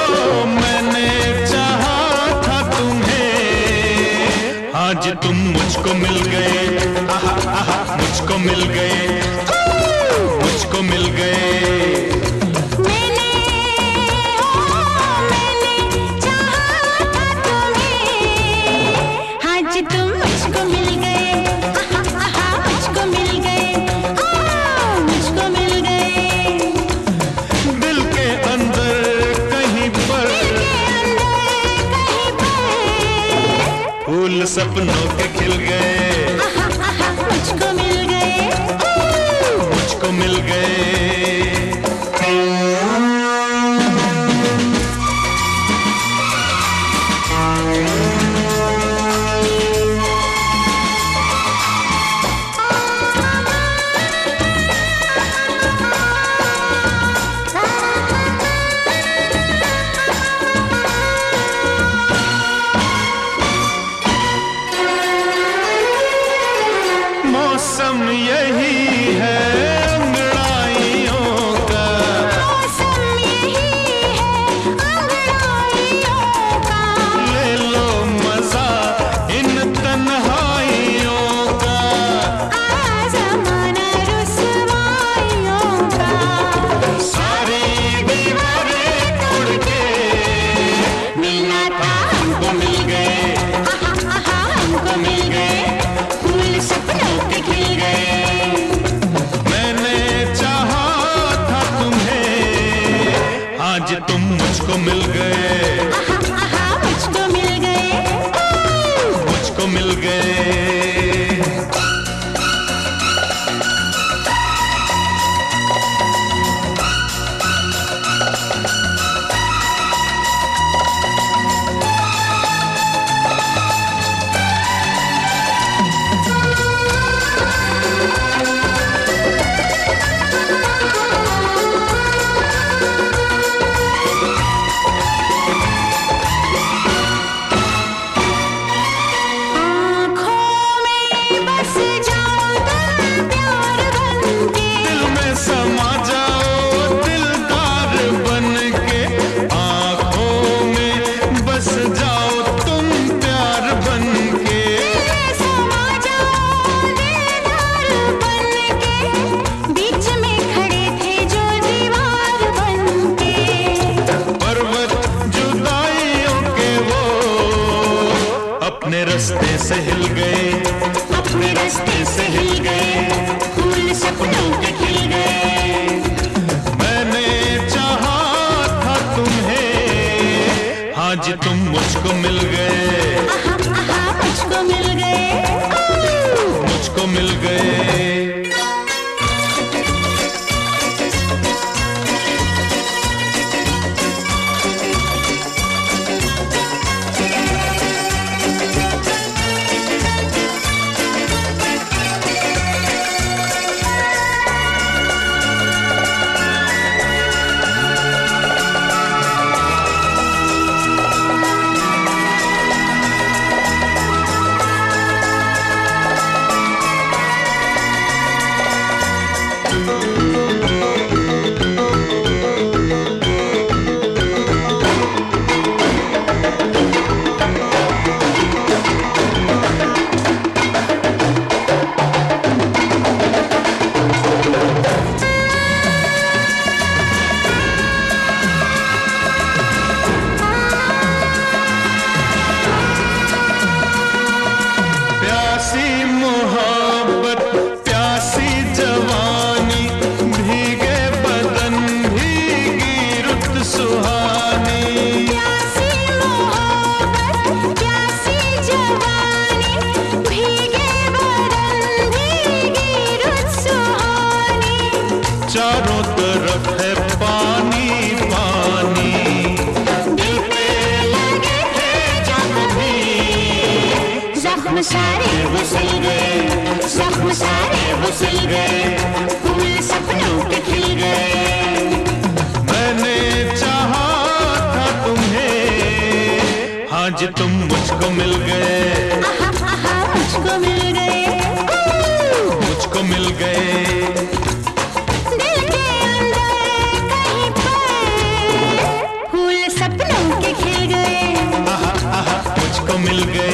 मैंने चाहा था तुम्हें, आज तुम मुझको मिल गए। आहा आहा मुझको मिल गए, मुझको मिल गए। फूल सपनों के खिल गए, मुझको मिल गए, मुझको मिल गए। मौसम यही है अंगड़ाइयों का, मौसम यही है अंगड़ाइयों का। ले लो मजा इन तन्हाइयों का, ज़माना रुसवाइयों का। सारी दीवारें तोड़ के मिलना था हमको मिल गए, हमको मिल गए, फूल सपनों के खिल गए। मैंने चाहा था तुम्हें, आज तुम मुझको मिल गए, मुझको मिल गए, मुझको मिल गए। अपने रास्ते से हिल गए, अपने रास्ते से हिल गए, फूल सपनों के खिल गए। मैंने चाहा था तुम्हें, आज तुम मुझको मिल गए, मुझको मिल गए, मुझको मिल गए। प्यासी मोहब्बत, प्यासी जवानी, भीगे बदन भीगी रुत सुहानी। प्यासी मोहब्बत, प्यासी जवानी, भीगे बदन भीगी रुत सुहानी। चारों तरफ है पानी पानी, दिल पे लगे थे जख्म, जख्म सारे उछल गए, जख्म सारे उछल गए, फूल सपनों के खिल गए। मैंने चाहा था तुम्हें, आज तुम मुझको मिल गए, मुझको मिल गए, मुझको मिल गए। दिल के अंदर कहीं पर फूल सपनों मिल गए।